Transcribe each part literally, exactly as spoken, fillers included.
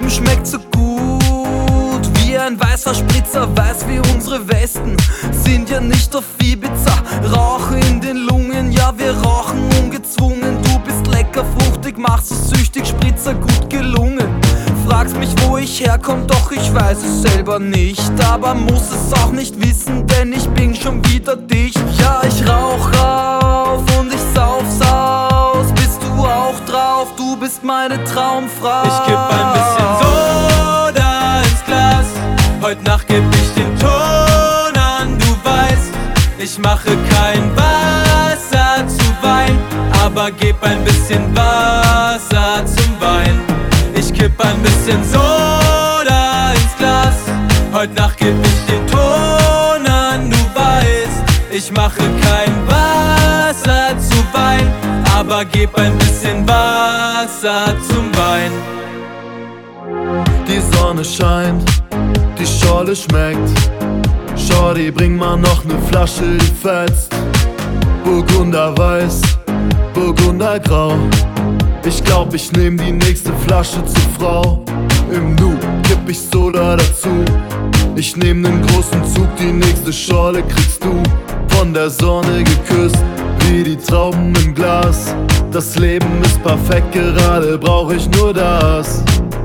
Leben schmeckt so gut wie ein weißer Spritzer, weiß wie unsere Westen. Sind ja nicht auf Ibiza, Rauch in den Lungen, ja wir rauchen ungezwungen. Du bist lecker, fruchtig, machst es süchtig, Spritzer gut gelungen. Fragst mich, wo ich herkomm, doch ich weiß es selber nicht. Aber muss es auch nicht wissen, denn ich bin schon wieder dicht. Ja, ich rauch auf und ich sauf's aus. Bist du auch drauf, du bist meine Traumfrau. Ich kipp ein bisschen Soda ins Glas. Heute Nacht geb ich den Ton an, du weißt, ich mache kein Wasser zu Wein, aber geb ein bisschen Wasser zum Wein. Ich kipp ein bisschen Soda ins Glas. Heute Nacht geb ich den Ton an, du weißt, ich mache kein Wasser zu Wein, aber geb ein bisschen Wasser zum Wein. Die Sonne scheint, die Schorle schmeckt. Shorty, bring mal noch ne Flasche, die fetzt. Burgunder weiß, Burgunder grau. Ich glaub, ich nehm die nächste Flasche zur Frau. Im Nu kipp ich Soda dazu. Ich nehm nen großen Zug, die nächste Schorle kriegst du. Von der Sonne geküsst, wie die Trauben im Glas. Das Leben ist perfekt, gerade brauch ich nur das.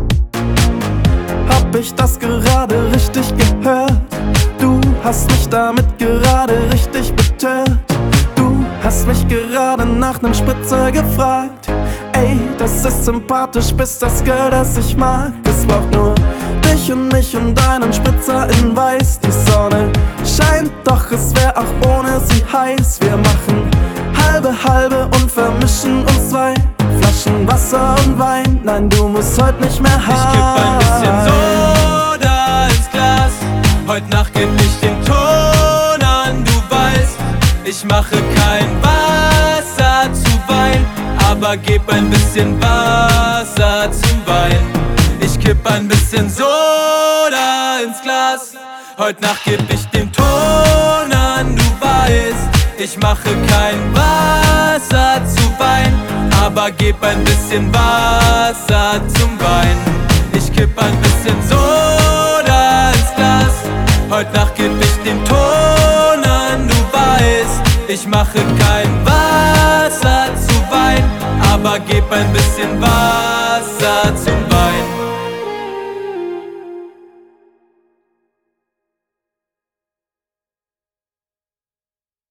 Hab ich das gerade richtig gehört? Du hast mich damit gerade richtig betört. Du hast mich gerade nach nem Spritzer gefragt. Ey, das ist sympathisch, bist das Girl, das ich mag. Es braucht nur dich und mich und einen Spritzer in weiß. Die Sonne scheint, doch es wär auch ohne sie heiß. Wir machen halbe halbe und vermischen uns zwei Flaschen Wasser und Wein. Nein, du musst heute nicht mehr heim. Ich kipp ein bisschen Soda ins Glas. Heute Nacht geb ich den Ton an, du weißt, ich mache kein Wasser zu Wein, aber geb ein bisschen Wasser zum Wein. Ich kipp ein bisschen Soda ins Glas. Heute Nacht geb ich den Ton an, du weißt, ich mache kein Wasser zu Wein, aber geb ein bisschen Wasser zum Wein. Ich kipp ein bisschen Soda ins Glas. Heute Nacht geb ich den Ton an, du weißt, ich mache kein Wasser zu Wein, aber geb ein bisschen Wasser zum Wein.